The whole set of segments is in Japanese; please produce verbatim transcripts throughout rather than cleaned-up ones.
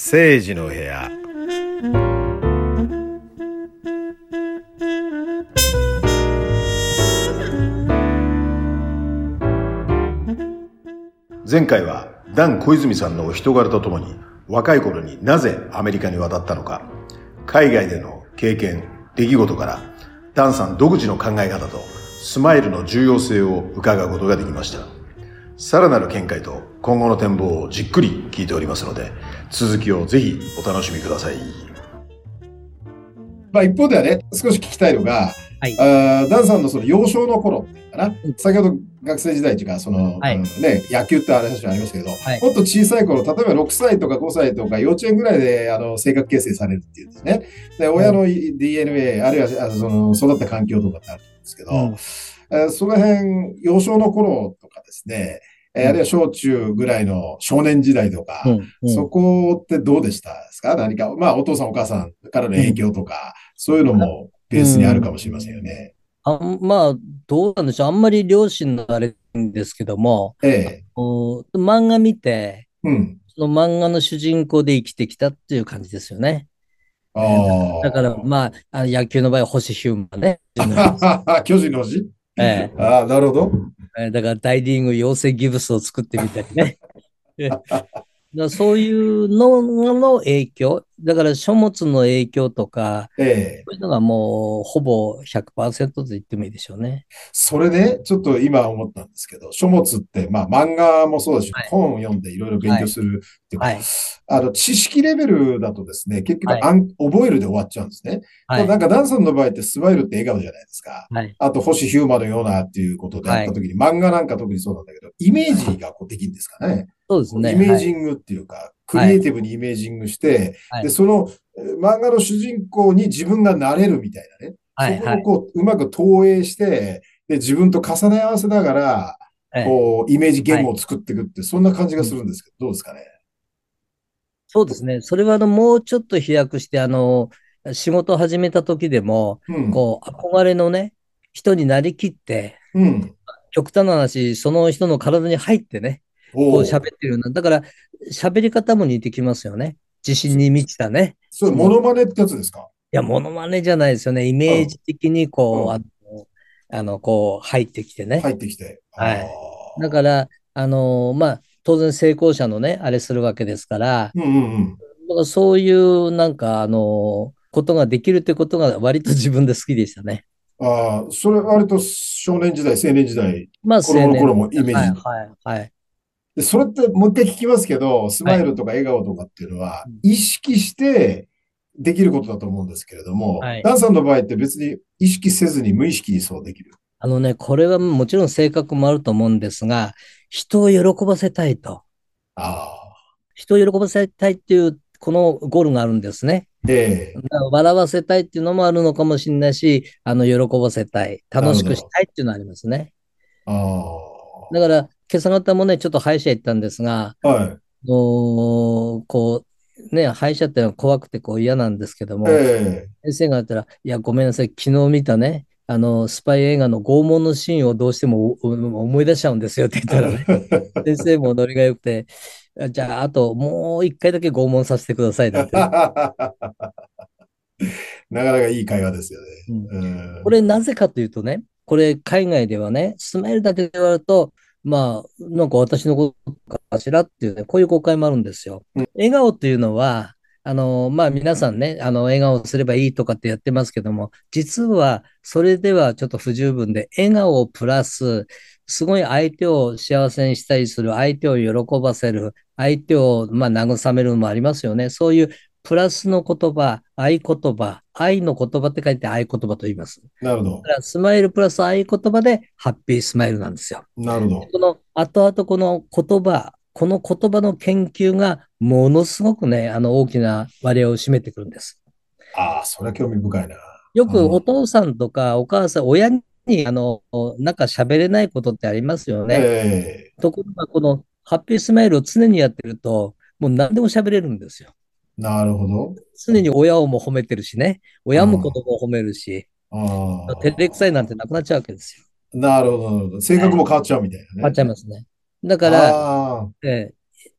聖司の部屋。前回はダン小泉さんのお人柄とともに、若い頃になぜアメリカに渡ったのか、海外での経験出来事からダンさん独自の考え方とスマイルの重要性を伺うことができました。さらなる見解と今後の展望をじっくり聞いておりますので、続きをぜひお楽しみください。 まあ、一方ではね、少し聞きたいのが、 はい、 あダンさんのその幼少の頃っていうかな、先ほど学生時代というか、その、 はい、 うんね、野球って話ありましたけど、 はい、 もっと小さい頃、例えばろくさいとかごさいとか幼稚園ぐらいであの性格形成されるっていうんですね。で、親の ディーエヌエー、あるいはあのその育った環境とかってあると思うんですけど、うん、えーその辺、幼少の頃とかですね、えー、あるいは小中ぐらいの少年時代とか、うんうん、そこってどうでしたですか？何か、まあ、お父さんお母さんからの影響とか、うん、そういうのもベースにあるかもしれませんよね。 うん、あまあ、どうなんでしょう。あんまり両親のあれんですけども、ええ、漫画見て、うん、その漫画の主人公で生きてきたっていう感じですよね。あえー、だから、まあ、野球の場合は星飛雄馬ね。 巨人の星ええ、 ああ、なるほど。 だから大リーグ養成ギブスを作ってみたりね。だそういうのの影響、だから書物の影響とか、ええ、そういうのがもうほぼ ひゃくパーセント と言ってもいいでしょうね。 それで、ちょっと今思ったんですけど、書物って、まあ漫画もそうだし、はい、本を読んでいろいろ勉強するっていうか、はいはい、あの、知識レベルだとですね、結局あん、はい、覚えるで終わっちゃうんですね。はい、なんかダンさんの場合ってスマイルって笑顔じゃないですか。はい、あと、星ヒューマのようなっていうことであったときに、はい、漫画なんか特にそうなんだけど、イメージがこうできるんですかね。 そうですね。 イメージングっていうか、はい、クリエイティブにイメージングして、はい、で、その漫画の主人公に自分がなれるみたいなね。はい、そこをこう、うまく投影して、で、自分と重ね合わせながら、こう、イメージゲームを作っていくって、そんな感じがするんですけど、どうですかね。 そうですね。それは、あの、もうちょっと飛躍して、あの、仕事を始めた時でも、うん、こう、憧れのね、人になりきって、うん、極端な話、その人の体に入ってね、こう喋ってるような、だから、喋り方も似てきますよね。自信に満ちたね。 それ、モノマネってやつですか？ いや、モノマネじゃないですよね。イメージ的に、こう、うん、あの、あのこう、入ってきてね。 入ってきて。 はい。だから、あの、まあ、当然成功者のね、あれするわけですから、うんうんうん、だからそういう、なんか、あの、ことができるってことが割と自分で好きでしたね。 ああ、それ割と少年時代、青年時代、 まあ、 子供の頃もイメージ。 はい、はい、はい。 で、それってもう一回聞きますけど、スマイルとか笑顔とかっていうのは、意識してできることだと思うんですけれども、はい、ダンさんの場合って別に意識せずに無意識にそうできる。 あのね、これはもちろん性格もあると思うんですが、人を喜ばせたいと。ああ。人を喜ばせたいっていう、このゴールがあるんですね。ええ、笑わせたいっていうのもあるのかもしれないし、あの、喜ばせたい、楽しくしたいっていうのがありますね。ああ。だから、今朝方もね、ちょっと歯医者行ったんですが、はい。こう、ね、歯医者ってのは怖くてこう嫌なんですけども、ええ、先生が言ったら、いや、ごめんなさい、昨日見たね、あの、スパイ映画の拷問のシーンをどうしても思い出しちゃうんですよって言ったらね、先生もノリが良くて、じゃあ、あともう一回だけ拷問させてくださいなんて。なかなかいい会話ですよね。 うん、これなぜかというとね、これ海外ではね、スマイルだけで言われると、まあ、なんか私のことかしらっていうね、こういう誤解もあるんですよ。うん、笑顔っていうのは、あの、まあ皆さんね、あの、笑顔すればいいとかってやってますけども、実はそれではちょっと不十分で、笑顔プラス、すごい相手を幸せにしたりする、相手を喜ばせる、相手をまあ慰めるのもありますよね。そういうプラスの言葉、合言葉、愛の言葉って書いて合言葉と言います。 なるほど。だからスマイルプラス合言葉でハッピースマイルなんですよ。 なるほど。 この後々この言葉、この言葉の研究がものすごくね、あの大きな割合を占めてくるんです。 ああ、それは興味深いな。 よくお父さんとかお母さん、親にあのなんか喋れないことってありますよね。えー、ところがこのハッピースマイルを常にやってると、もう何でも喋れるんですよ。 なるほど。 常に親をも褒めてるしね、親も子供を褒めるし、照れくさいなんてなくなっちゃうわけですよ。 なるほど、なるほど。性格も変わっちゃうみたいなね。 変わっちゃいますね。だから、えー、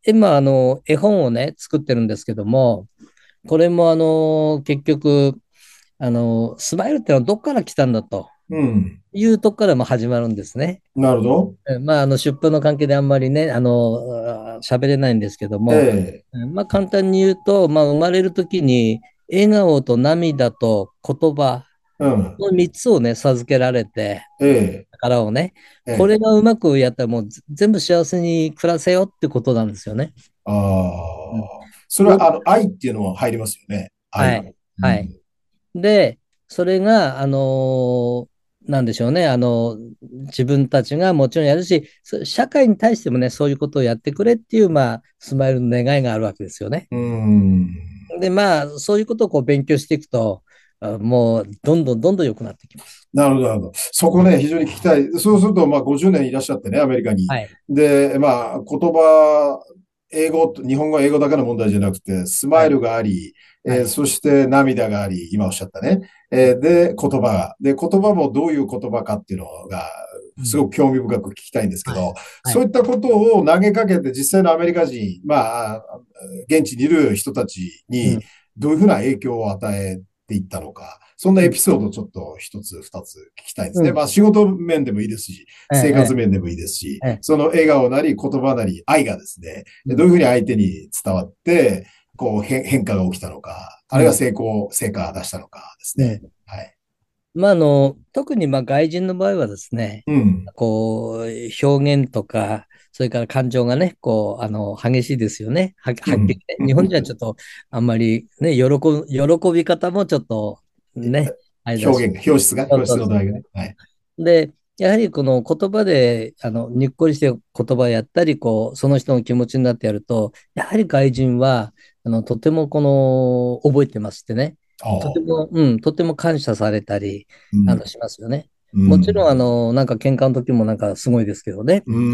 今、あの、絵本をね、作ってるんですけども、これもあの、結局、あの、スマイルってのはどっから来たんだとうん。 いうとこからも始まるんですね。 なるほど。 えまあ、あの、出版の関係であんまりね、あの、あ喋れないんですけども、 ええ。 えまあ、簡単に言うと、まあ、生まれるときに、笑顔と涙と言葉うん。 のみっつをね、授けられて、 ええ。 宝をね、 ええ。 これがうまくやったらもうぜ全部幸せに暮らせよってことなんですよね。 あうん、 あ。それは、 よ、 あの、愛っていうのは入りますよね。愛。 はい、はい。 うん。 で、それが、あのーなんでしょうね、あの自分たちがもちろんやるし、そ社会に対してもね、そういうことをやってくれっていう、まあ、スマイルの願いがあるわけですよね。 うん。 で、まあ、そういうことをこう勉強していくと、あもう、どんどんどんどん良くなってきます。 なるほど、なるほど。そこね、非常に聞きたい。そうすると、まあ、ごじゅうねんいらっしゃってね、アメリカに。 はい。 で、まあ、言葉、英語、日本語、英語だけの問題じゃなくて、スマイルはい。 があり、えーはい。 そして涙があり、今おっしゃったね。えーで、言葉が。で、言葉もどういう言葉かっていうのが、 うん。 すごく興味深く聞きたいんですけはい。 ど、 はい。 そういったことを投げかけて、実際のアメリカ人、まあ、現地にいる人たちに、 うん。 どういうふうな影響を与えていったのか。そんなエピソードをちょっと一つ、二つ聞きたいですね。 うん。 まあ仕事面でもいいですし、 え生活え、 面でもいいですし、 ええ、ええ。 その笑顔なり言葉なり愛がですね、 うん。 どういうふうに相手に伝わって、こう変変化が起きたのか、あるいはうん。 成功、成果を出したのかですね。 うん。 はい。 まあ、あの、特にまあ外人の場合はですね、 うん。 こう、表現とか、それから感情がね、こう、あの、激しいですよね。は、はっきりうん。 ね。日本人はちょっと、あんまりね、喜ぶ、喜び方もちょっと、ね、あれだし。 表現、表出が、 そう表出そうそう。 の度合いがね。はい。 で、やはりこの言葉で、あの、にっこりして言葉やったり、こう、その人の気持ちになってやると、やはり外人は、あの、とてもこの、覚えてますってね。 ああ。 とても、うん、とても感謝されたり、 うん。 あの、しますよね。 うもちろん、あん。 の、なんか喧嘩の時もなんかすごいですけどね。 うん。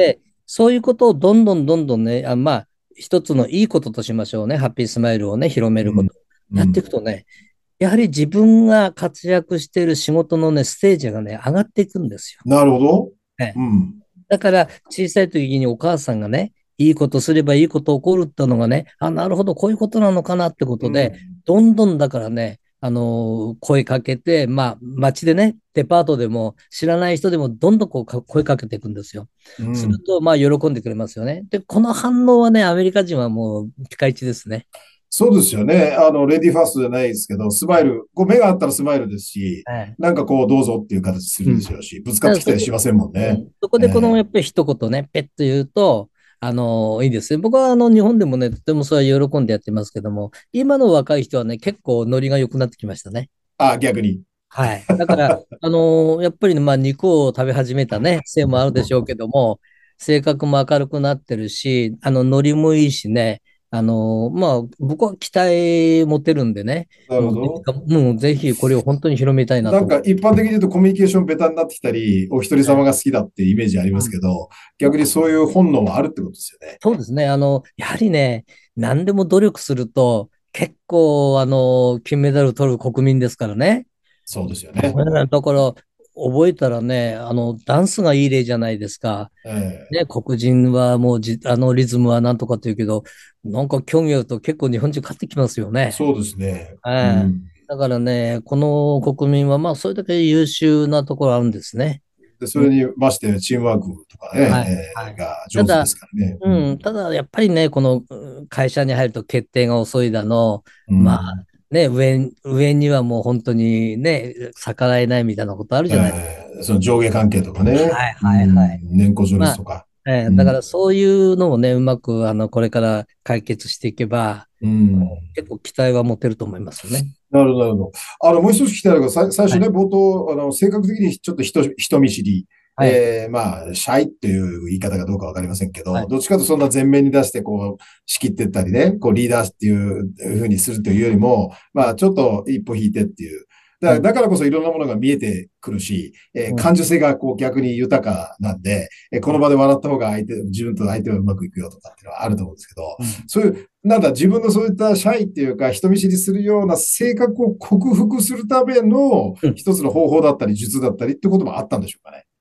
で、そういうことをどんどんどんどんね、あ、まあ、一つのいいこととしましょうね。ハッピースマイルをね、広めうん。 ること。やっていうん。 くとね、やはり自分が活躍している仕事のね、ステージがね、上がっていくんですよ。 なるほど。 ね。 うん。 だから、小さい時にお母さんがね、いいことすればいいこと起こるってのがね、あ、なるほど、こういうことなのかなってことで、 うん。 どんどんだからね、あのー声かけて、まあ、街でね、デパートでも知らない人でもどんどんこうか声かけていくんですよ。 うん。 すると、まあ、喜んでくれますよね。で、この反応はね、アメリカ人はもうピカイチですね。 そうですよね。あの、レディーファーストじゃないですけど、スマイル、こう目があったらスマイルですし、 はい。 なんかこう、どうぞっていう形するでうん。 しょうし、ぶつかってきただからそこ、 りしませんもんね。 うん、そこでこのえやっぱり一言ね、ペッと言うと、あのいいですね。僕はあの日本でもね、とてもそれは喜んでやってますけども、今の若い人はね、結構ノリが良くなってきましたね。 あ、逆に。 はい。だから、あのやっぱりね、まあ肉を食べ始めたね、せいもあるでしょうけども、性格も明るくなってるし、あのノリもいいしね、あのまあ僕は期待持てるんでね、もうぜひなるほど。 もうぜひこれを本当に広めたいなと。 なんか一般的に言うとコミュニケーションベタになってきたり、お一人様が好きだっていうイメージありますけど、逆にそういう本能はあるってことですよね。 そうですね。あの、やはりね、何でも努力すると、結構、あの、金メダル取る国民ですからね。 そうですよね。 だから、覚えたらね、あの、ダンスがいい例じゃないですか。 えね、黒人はもうじ、あのリズムはなんとかって言うけど、なんか競技やると結構日本人勝ってきますよね。 そうですね。 ええ。 うん。 だからね、この国民はまあ、それだけ優秀なところあるんですね。 で、そうん、 れにましてチームワークとかね、 はい、はい。 えーが上手でただ、 すからね。うん。 うん、ただやっぱりね、このうん会社に入ると決定が遅いだの、 うまあん。 ね、上、上にはもう本当にね、逆らえないみたいなことあるじゃないですか。 えーその上下関係とかね。 はいうはいはい。 ん。年功序まあ、 列とか。 えーだかうん。 らそういうのをね、うまくあの、これから解決していけば、 うん。 結構期待は持てると思いますよね。 なるほど、なるほど。あの、もう一つ聞きたいのが、さ最初ね、 はい。 冒頭、あの、性格的にちょっと人、人見知り、 はい。 えー、まあ、シャイっていう言い方がどうかわかりませんけど、 はい。 どっちかというとそんな前面に出して、こう、仕切ってったりね、こう、リーダーっていうふうにするというよりも、まあ、ちょっと一歩引いてっていう。だうん。 だからこそいろんなものが見えてくるし、えーうん。 感受性がこう逆に豊かなんで、えーこうん。 の場で笑った方が相手、自分と相手はうまくいくよとかっていうのはあると思うんですけど、 うん。 そういうなんだ、自分のそういったシャイっていうか、人見知りするような性格を克服するためのうん。 一つの方法だったり、術だったりってこともあったんでしょうかね。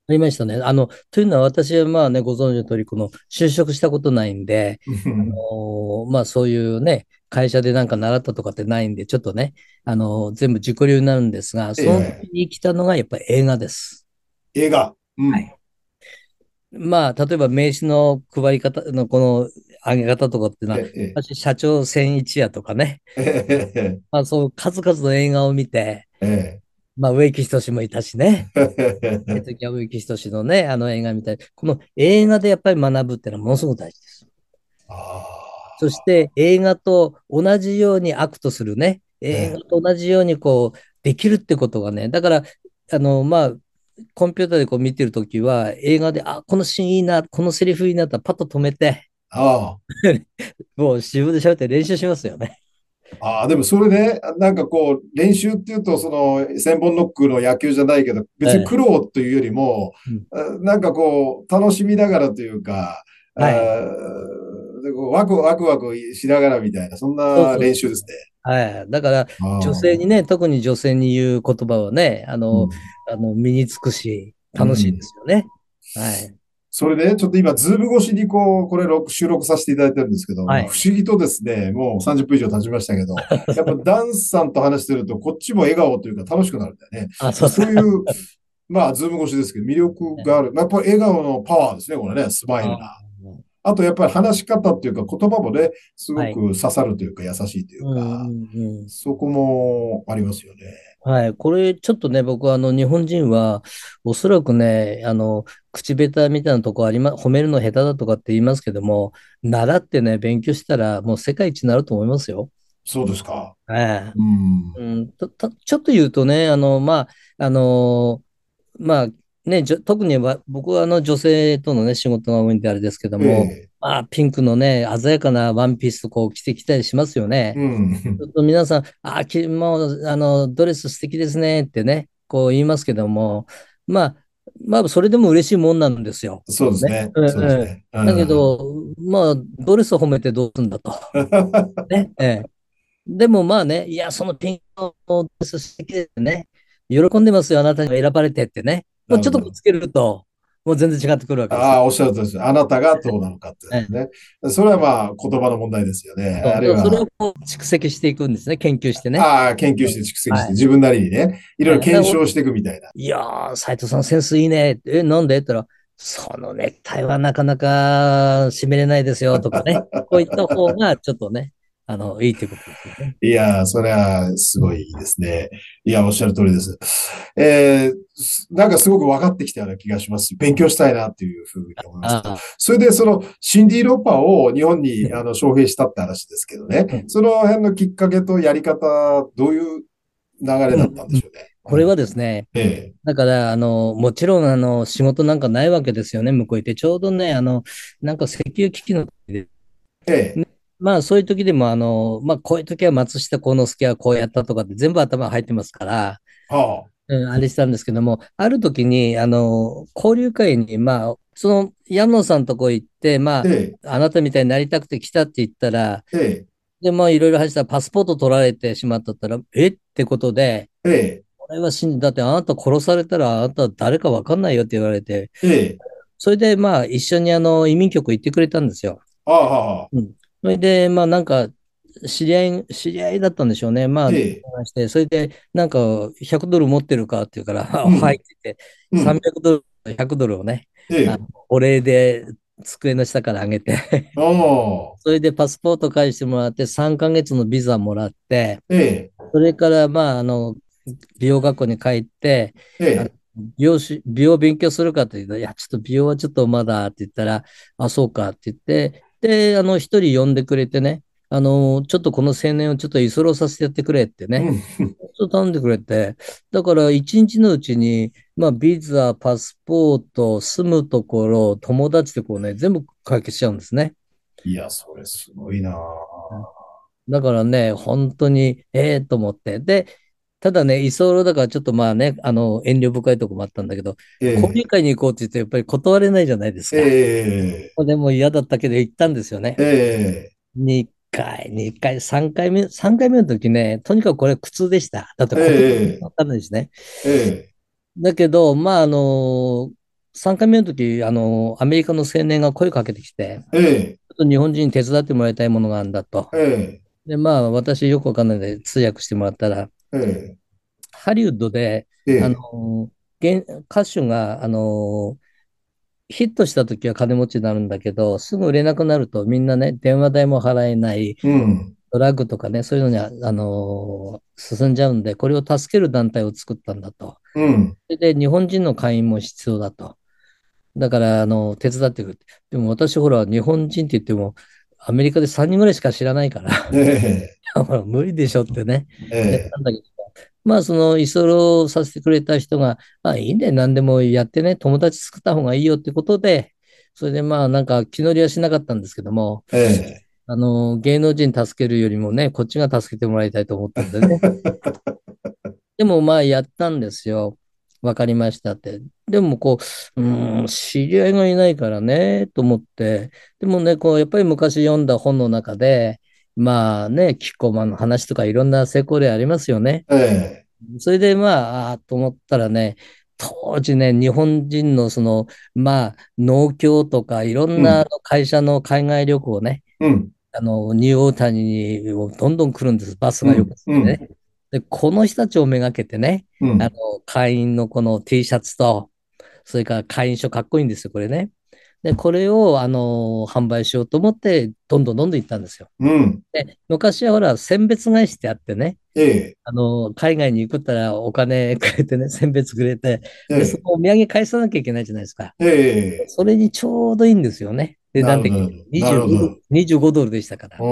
ありましたね。あの、というのは私はまあね、ご存知の通り、この就職したことないんで、あのーまあそういうね、会社でなんか習ったとかってないんで、ちょっとね、あのー全部自己流になるんですが、その時ええ、 に来たのがやっぱり映画です。 映画。うん。 はい。まあ、例えば名刺の配り方のこの上げ方とかっていうのは、 ええ、 私、社長千一夜とかね、 ええ、えまあそう数々の映画を見て、 え、 まあ植木等もいたしね、 ええ。 次は植木等のね、あの映画みたい。この映画でやっぱり学ぶっていうのはものすごく大事です。 あそして映画と同じようにアクトするね、 あ、 映画ええ、 と同じようにこうできるってことがね、だから、あの、まあ、コンピューターでこう見てるときは、映画で、あ、このシーンいいな、このセリフいいなったらパッと止めて、 ああ。 もう自分で喋って練習しますよね。 ああ、でもそれで、なんかこう、練習っていうと、その、千本ノックの野球じゃないけど、別に苦ええ、 労というよりも、 うん、 あなんかこう、楽しみながらというか、あはい。 ーでこうワクワクワクしながらみたいな、そんなそうそう。 練習ですね。 はい。だから、 あ女性にね、 あ、 特に女性に言う言葉はね、あの、 うん。 あの身につくし、楽しいでうん。 すよね。はい。 それで、ちょっと今、ズーム越しにこう、これ録収録させていただいてるんですけど、まあ、 はい。 不思議とですね、もうさんじゅっぷん以上経ちましたけど、やっぱダンスさんと話してると、こっちも笑顔というか楽しくなるんだよね。 あ、そうですか。 そういう、まあ、ズーム越しですけど、魅力がある。まあやっぱり笑顔のパワーですね、これね、スマイルな。 あー、 あと、やっぱり話し方っていうか、言葉もね、すごはい。 く刺さるというか、優しいといううんうか、 んうん。 そこもありますよね。 はい。これ、ちょっとね、僕は、あの、日本人は、おそらくね、あの、口下手みたいなとこありま、褒めるの下手だとかって言いますけども、習ってね、勉強したら、もう世界一になると思いますよ。 そうですか。 ええ。 うん。 うん、と、とちょっと言うとね、あの、まあ、あの、まあ、ね、じょ特には僕はあの女性とのね、仕事が多いんであれですけども、 ええ。 まあ、ピンクのね、鮮やかなワンピースとこう着てきたりしますよね。 うん。 ちょっと皆さん、あ、き、もう、あの、ドレス素敵ですねってね、こう言いますけども、まあ、まあ、それでも嬉しいもんなんですよ。ね。 そうですね。 うんうん。 そうですね。うだけん。 ど、まあ、ドレスを褒めてどうするんだと。ね。ええ。でもまあね、いや、そのピンクのドレス素敵ですね。喜んでますよ、あなたに選ばれてってね。もうなるほど。 ちょっとぶつけると、もう全然違ってくるわけですよ。 ああ、おっしゃるとおりです。あなたがどうなのかってええ。 ね。それはまあ言葉の問題ですよね。 そう、 あるいは、 だからそれをこう蓄積していくんですね、研究してね。 ああ、研究してうん、 蓄積してはい。 自分なりにね、いろいろはい。だから俺、 検証していくみたいな。 いやー、斉藤さんセンスいいね。え、なんでって言ったら、そのネクタイはなかなか締めれないですよとかね。こういった方がちょっとね、あの、いいということですよね。 いやー、それはすごいですね。いや、おっしゃる通りです。えー、なんかすごく分かってきたような気がしますし、勉強したいなっていうふうに思いますと。 あそれで、その、シンディ・ローパーを日本あ、 に、 ね、 あの、招聘したって話ですけどね。 うん、 その辺のきっかけとやり方、どういう流れだったんでうん。 しょうね。 これはですね、 ええ、 だから、あの、もちろん、あの、仕事なんかないわけですよね、向こう行って。ちょうどね、あの、なんか石油危機の時で、 ええ、 ね、まあ、そういう時でも、あの、まあ、こういう時は松下幸之助はこうやったとかって全部頭に入ってますから、 はあ、 うん、あれしたんですけども、ある時に、あの、交流会に、まあ、その、山野さんのとこ行って、まええ、 あ、あなたみたいになりたくて来たって言ったら、 ええ、 で、まあ、いろいろ話したら、パスポート取られてしまったったら、えってことで、 ええ、 これは信じ、だってあなた殺されたら、あなた誰かわかんないよって言われて、 ええ、 それで、まあ、一緒にあの、移民局行ってくれたんですよ。 はあ、はあ、 うん。それで、まあ、なんか、知り合い、知り合いだったんでしょうね。まあ、電ええ、 話して、それで、なんか、ひゃくドル持ってるかって言うから、あ、はいっうん、 て言って、 うん、 さんびゃくドル、ひゃくドルをね、あのええ、 お礼で机の下からあげて、 ああ、 それでパスポート返してもらって、さんかげつのビザもらって、 ええ、 それから、まあ、あの、美容学校に帰って、あのええ、 美容師、美容勉強するかって言ったら、いや、ちょっと美容はちょっとまだって言ったら、あ、そうかって言って、で、あの、一人呼んでくれてね、あの、ちょっとこの青年をちょっと居候させてやってくれってね、 うん、 ちょっと頼んでくれて、だから一日のうちに、まあ、ビザ、パスポート、住むところ、友達でこうね、全部解決しちゃうんですね。 いや、それすごいな。 だからね、本当に、ええと思って。で、ただね、居候だからちょっとまあね、あの、遠慮深いとこもあったんだけど、交流え会に行こうって言って、やっぱり断れないじゃないですえ、 か。 えでも嫌だったけど行ったんですよね。 え、ええ、 にかい、にかい、さんかいめ、さんかいめの時ね、とにかくこれ苦痛でした。だってえ言葉もえ、 わかんないしね。 ええ、 だけど、まあ、あの、 さんかいめの時、あの、アメリカの青年が声かけてきて、 ええ、 ちょっと日本人に手伝ってもらいたいものがあるんだと。 ええ、 で、まあ、私よくわかんないので通訳してもらったら、 ええ、 ハリウッドで、あええ、 の、現歌手が、あの、ヒットした時は金持ちになるんだけど、すぐ売れなくなるとみんなね、電話代も払えない、 うん、 ドラッグとかね、そういうのにあ、あの進んじゃうんで、これを助ける団体を作ったんだと。 うん、 それで、日本人の会員も必要だと。だから、あの、手伝ってくれて。でも私、ほら、日本人って言っても、アメリカでさんにんぐらいしか知らないから、 ええ、 ほら無理でしょってね。で、 えなんだけど、まあ、その、居候させてくれた人が、まあ、いいね、何でもやってね、友達作った方がいいよってことで、それでまあ、なんか気乗りはしなかったんですけども、 え、ええ。 あの、芸能人助けるよりもね、こっちが助けてもらいたいと思ったんでね。でもまあ、やったんですよ。わかりましたって。でもこう、うーん、知り合いがいないからね、と思って。でもね、こう、やっぱり昔読んだ本の中で、まあね、キッコーマンの話とかいろんな成功例ありますよね。 ええ、 それでまあ、あーと思ったらね、当時ね、日本人のその、まあ、農協とかいろんなあのうん、 会社の海外旅行ね、 うん、 あの、ニューオータニにどんどん来るんです。バスがよくうん、 ついてね。 うん、 で、この人たちをめがけてね、あの、 うん、 会員のこの T シャツと、それから会員証かっこいいんですよ、これね。で、これを、あの、販売しようと思って、どんどんどんどん行ったんですよ。 うん、 で、昔はほら、選別会しってあってね、 ええ、 あの、海外に行くったらお金くれてね、選別くれて、で、そええ、 のお土産返さなきゃいけないじゃないですか。 ええ、 それにちょうどいいんですよね。値なるほど、 段的に。 なるほにじゅうごドル、 ど。 にじゅうごドルでしたから。 うん、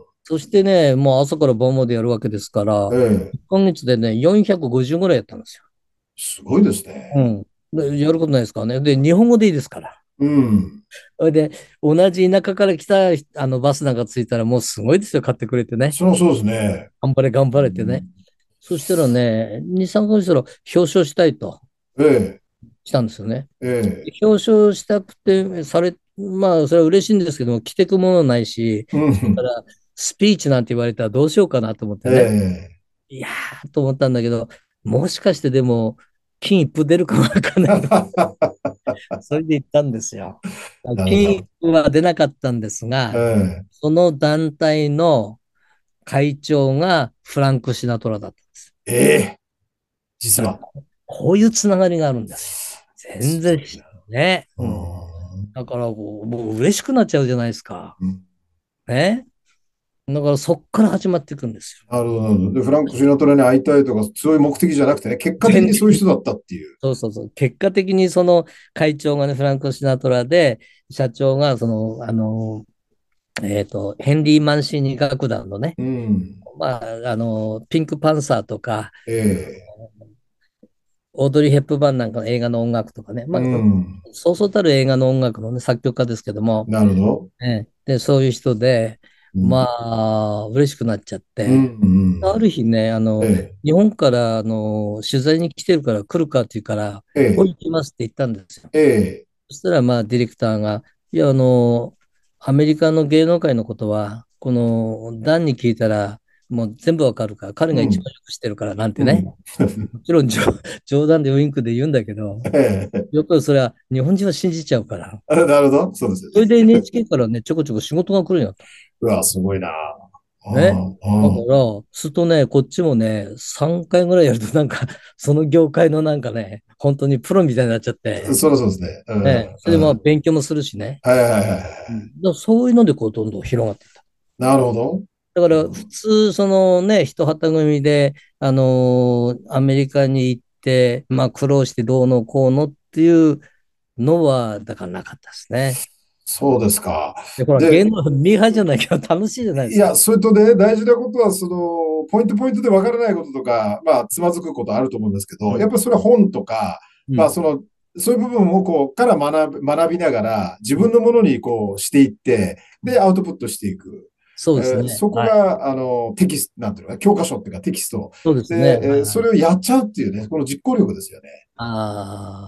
そしてね、もう朝から晩までやるわけですから、 ええ、 いっかげつでね、よんひゃくごじゅうぐらいやったんですすごいですよ。うね。 ん。でやることないですからね。で、日本語でいいですから。 うん、 それで、同じ田舎から来たあのバスなんか着いたらもうすごいですよ、買ってくれてね。 そのそうですね。 頑張れ、頑張れってね。そしたらね、に、さんかげつしたら表彰したいとええ、 したんですよね。 ええ、 表彰したくて、され、まあ、それは嬉しいんですけども、着てくものないし、 うん、 それからスピーチなんて言われたらどうしようかなと思ってえね。 え。 いやーと思ったんだけど、もしかしてでも、金一封出るかもわかんないと。それで行ったんですよ。金一なるほど。 封は出なかったんですえが、 え、 その団体の会長がフランク・シナトラだったんです。 ええ、実だから、 は。 こういうつながりがあるんですよ。全然すごいな。 ね。 ううん。 ん、 だからこう、もう嬉しくなっちゃうじゃないですか。 うん。 ね。だからそっから始まっていくんですよ。 なるほど、なるほど。で、フランク・シナトラに会いたいとか、そういう目的じゃなくてね、結果的全然、 にそういう人だったっていう。 そうそうそう。結果的にその会長がね、フランク・シナトラで、社長がその、あの、えっと、ヘンリー・マンシーニ楽団のね、 うん。 まあ、あの、ピンク・パンサーとか、 ええ、 オードリー・ヘップバーンなんかの映画の音楽とかね、 うまあ、 ん。 そうそうたる映画の音楽のね、作曲家ですけども、 なるほど。 ええで、そういう人で、 うん。 まあ、嬉しくなっちゃっうん、 て、 うん。 ある日ね、あの、 ええ、 日本からあの取材に来てるから来るかって言うから、おい、 ええ、 行きますって言ったんですよ。 ええ、 そしたら、まあ、ディレクターが、いや、あの、アメリカの芸能界のことは、この、ダンに聞いたら、もう全部わかるから、彼が一うん、 番よく知ってるからなんてね。 うん。 もちろん冗冗談でウインクで言うんだけど、 ええ、 やっぱりそれは日本人は信じちゃうから。 あ、なるほど。そうですよね。 それで エヌエイチケー からね、ちょこちょこ仕事が来るようになった。 うわ、すごいな。 ね。 うん、 だかうん。 ら、するとね、こっちもね、さんかいぐらいやるとなんか、その業界のなんかね、本当にプロみたいになっちゃって、 そりゃそうですね。うん、うん。 ね、それでまあ勉強もするしね。 はいはいはいはい。 うん、だからそういうのでこうどんどん広がっていった。 なるほど。 だから普うん、 通、そのね、一旗組で、あのーアメリカに行って、まあ苦労してどうのこうのっていうのは、だからなかったですね。 そうですか。 で、ほら、 で、 芸能ミーハーじゃないけど楽しいじゃないですか。 いや、それとね、大事なことは、その、ポイントポイントでわからないこととか、まあ、つまずくことあると思うんですけど、やっうん。 ぱりそれは本とか、まあ、 うん。 その、そういう部分をこう、から学び、学びながら、自分のものにこうしていって、で、アウトプットしていく。 そうですね。 えーそこはい。 が、あの、テキスト、なんていうのかな、教科書っていうかテキスト。 そうですね。 で、えーはいはい。 それをやっちゃうっていうね、この実行力ですよね。 ああ。 うん。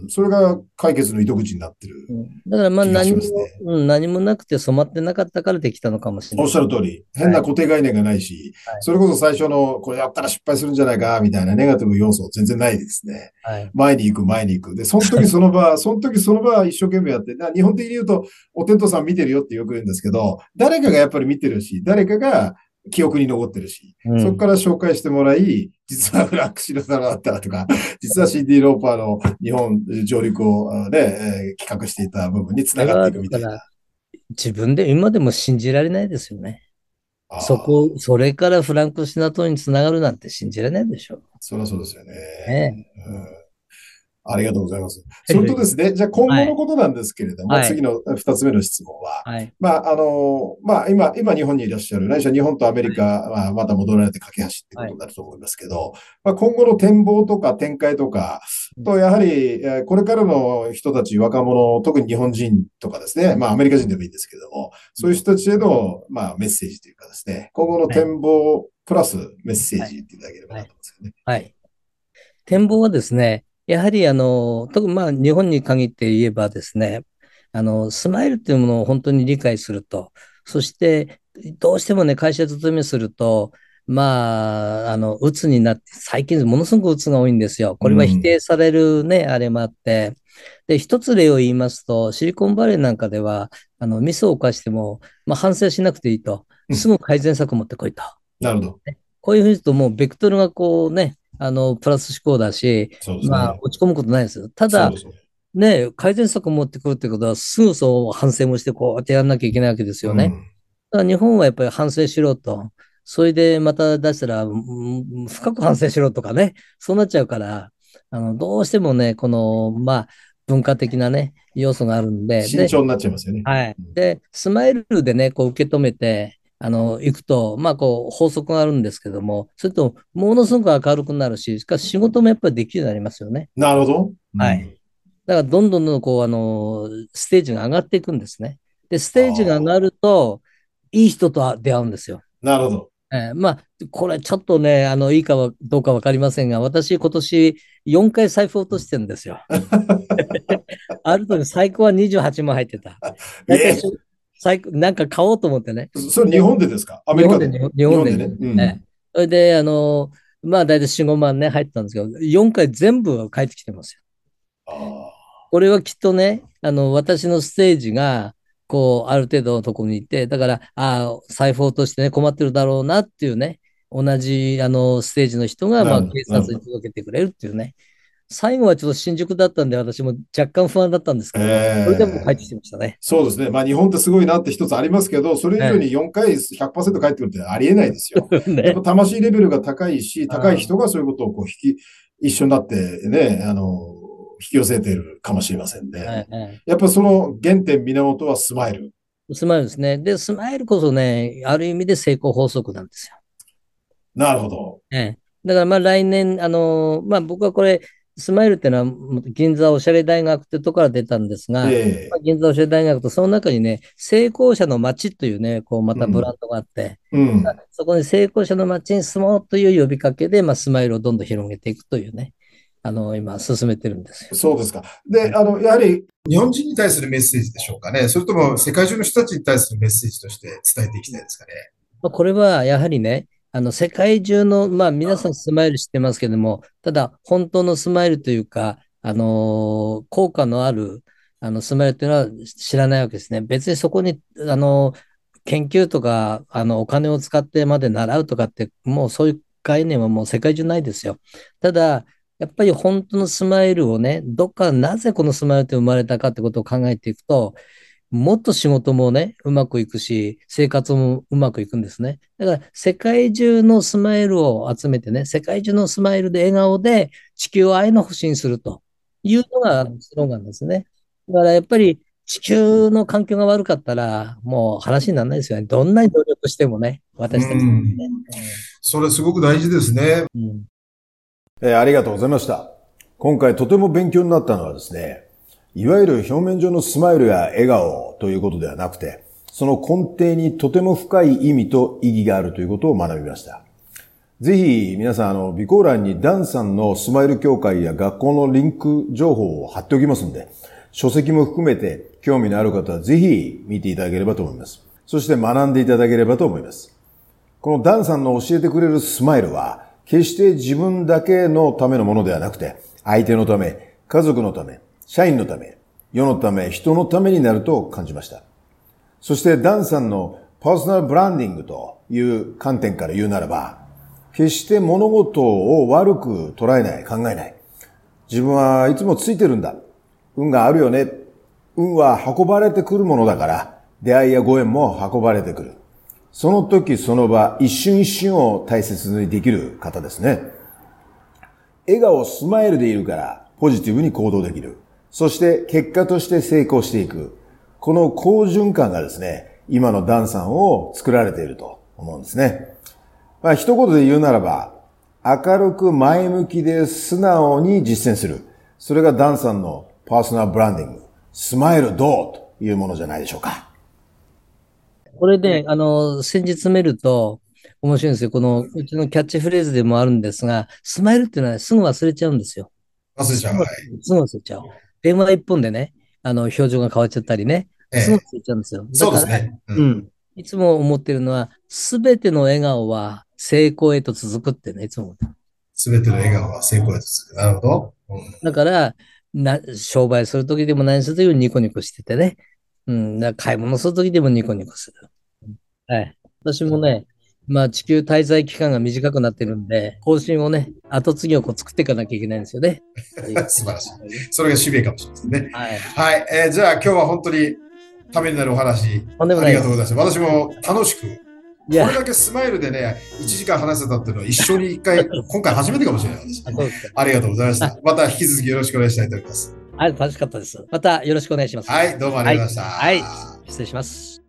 それが解決の糸口になってるだからまあ気がし何も、 ますね。 うん、何もなくて染まってなかったからできたのかもしれおっない。 しゃる通り、変はい。 な固定概念がないし、 はい。 それこそ最初の、これやったら失敗するんじゃないか、みたいなネガティブ要素全然ないですね。 はい。 前に行く、前に行く。で、その時その場、その時その場一生懸命やって、日本的に言うと、お天道さん見てるよってよく言うんですけど、誰かがやっぱり見てるし、誰かが記憶に残ってるし、 うん。 そこから紹介してもらい、実はフラックシロサラだったとか、実は シーディー ローパーの日本上陸をね、えー企画していた部分につながってこれはいくみたいな。 だから自分で今でも信じられないですよね。 あそこ、 あ、 それからフランク・シナトラにつながるなんて信じられないでしょ。 そりゃそうですよね。 ねえ。うん。 うん、ありがとうございます。それとですね、じゃあ今後のはい。 ことなんですけれども、 はい。 次の二つ目の質問は、 はい。 まあ、あの、まあ、今、今日本にいらっしゃる、ないしは日本とアメリカ、まあ、また戻られて架け橋ってこはい。 とになると思いますけど、まあ、今後の展望とか展開とか、と、やはり、えーこれからの人たち、若者、特に日本人とかですね、まあ、アメリカ人でもいいんですけれども、そういう人たちへの、まあ、メッセージというかですね、今後のはい。 展望プラスメッセーはい。 ジ言っていただければはい。 なと思うんですけどね。 はい。展望はですね、やはりあの、特にまあ日本に限って言えばですね、あの、スマイルっていうものを本当に理解すると、そしてどうしてもね、会社勤めすると、まあ、あの、鬱になって、最近ものすごく鬱が多いんですよ。これは否うん。 定されるね、あれもあって。で、一つ例を言いますと、シリコンバレーなんかでは、あの、ミスを犯しても、まあ、反省しなくていいと。 うん。 すぐ改善策を持ってこいと。 なるほど。 こういうふうにすると、もうベクトルがこうね、あの、プラス思考だし、まあ、 そうですね。 落ち込むことないですよ。ただ、 そうですね。 ね、改善策を持ってくるってことは、すぐそう反省もして、こうやってやらなきゃいけないわけですよね。 うん。 だから日本はやっぱり反省しろと。それでまた出したら、うん深く反省しろとかね、そうなっちゃうから、あの、どうしてもね、この、まあ、文化的なね、要素があるんで、で、 慎重になっちゃいますよね。 はい。 うん。 で、スマイルでね、こう受け止めて、あの、行くと、まあ、こう、法則があるんですけども、それと、ものすごく明るくなるし、しかし仕事もやっぱりできるようになりますよね。 なるほど。うはい。 ん。 だから、どんどんどんどん、こう、あの、ステージが上がっていくんですね。で、スあテージが上がるあ。 と、いい人と出会うんですよ。 なるほど。 えーまあ、これちょっとね、あの、いいかはどうかわかりませんが、私、今年よんかい財布落としてるんですよ。ある時、最高はにじゅうはちまん入ってた。だいたいえ最高、なんか買おうと思ってね。 ー、それ日で、 本でですか？アメ日本で、 リカで？ 日本日本で、 日本でね。 日本で。ええ。 うん。 それで、あの、まあ、だいたいよん、ごまんね、入ってたんですけど、よんかい全部返ってきてますよ。 ああ。 これはきっとね、あの、私のステージが、こう、ある程度のところにいて、だから、ああ、財布を落としてね、困ってるだろうなっていうね、同じ、あの、ステージの人が、まあ、 なるほど。 警察になるほど。 届けてくれるっていうね。最後はちょっと新宿だったんで、私も若干不安だったんですけども、それでも帰ってきええ、 てましたね。 そうですね。まあ日本ってすごいなって一つありますけど、それ以上えによんかいひゃくパーセント返ってくるってありえないですよ。 え。 やっぱね。 魂レベルが高いし、高いあ人がそういうことをこう引き、一緒になってね、あの、引き寄せているかもしれませんあ、はね。 い、はい。 やっぱその原点源はスマイル。 スマイルですね。で、スマイルこそね、ある意味で成功法則なんですよ。 なるほど。 ええ。だからまあ来年、あのーまあ僕はこれ、スマイルっていうのは銀座おしゃれ大学ってとこから出たんですが、まあ、 ええ、 銀座おしゃれ大学とその中にね、成功者の街というね、こうまうん、 たブランドがあって、 うん。 そこに成功者の街に住もうという呼びかけで、まあ、スマイルをどんどん広げていくというね、あの、今進めてるんですよ。 そうですか。で、 はい。 あの、やはり日本人に対するメッセージでしょうかね。それとも世界中の人たちに対するメッセージとして伝えていきたいですかね。 まあ、これはやはりね、あの世界中の、まあ、皆さんスマイル知ってますけども、ただ本当のスマイルというか、あのー効果のあるあのスマイルというのは知らないわけですね。別にそこに、あのー研究とかあのお金を使ってまで習うとかって、もうそういう概念はもう世界中ないですよ。ただ、やっぱり本当のスマイルをね、どっかなぜこのスマイルって生まれたかってことを考えていくと、もっと仕事もね、うまくいくし、生活もうまくいくんですね。だから、世界中のスマイルを集めてね、世界中のスマイルで笑顔で地球を愛の星にするというのがスローガンですね。だから、やっぱり地球の環境が悪かったら、もう話にならないですよね。どんなに努力してもね、 う私たちね。 ん。それすごく大事ですね。 うん。 えーありがとうございました。今回とても勉強になったのはですね、いわゆる表面上のスマイルや笑顔ということではなくて、その根底にとても深い意味と意義があるということを学びました。 ぜひ皆さん、あの、備考欄にダンさんのスマイル協会や学校のリンク情報を貼っておきますんで、書籍も含めて興味のある方はぜひ見ていただければと思います。そして学んでいただければと思います。このダンさんの教えてくれるスマイルは、決して自分だけのためのものではなくて、相手のため、家族のため、社員のため、世のため、人のためになると感じました。そしてダンさんのパーソナルブランディングという観点から言うならば、決して物事を悪く捉えない、考えない。自分はいつもついてるんだ。運があるよね。運は運ばれてくるものだから、出会いやご縁も運ばれてくる。その時その場、一瞬一瞬を大切にできる方ですね。笑顔、スマイルでいるから、ポジティブに行動できる。そして結果として成功していく。この好循環がですね、今のダンさんを作られていると思うんですね。まあ一言で言うならば、明るく前向きで素直に実践する。それがダンさんのパーソナルブランディング、スマイルどうというものじゃないでしょうか。 これで、あの、先日見ると面白いんですよ。このうちのキャッチフレーズでもあるんですが、スマイルっていうのはすぐ忘れちゃうんですよ。 忘れちゃう。はい。 すぐ忘れちゃう。電話一本でね、あの、表情が変わっちゃったりね、すぐ忘れちゃうんですよ。 そうですね。 うん。うん。いつも思ってるのは、すべての笑顔は成功へと続くってね、いつも思ってる。 すべての笑顔は成功へと続く。なるほど。 うん、だから、な、商売するときでも何するときもニコニコしててね。うん。だ買い物するときでもニコニコする。はい。私もね、まあ地球滞在期間が短くなってるんで、方針をね、後継ぎをこう作っていかなきゃいけないんですよね。 素晴らしい。それが使命かもしれませんね。はい。はい。えー、じゃあ今日は本当にためになるお話、ありがとうございます。私も楽しく、これだけスマイルでね、いちじかん話せたっていうのは一生に一回、今回初めてかもしれないです。ありがとうございました。また引き続きよろしくお願いしたいと思います。 はい、楽しかったです。またよろしくお願いします。 はい、どうもありがとうございました。 はい、はい、失礼します。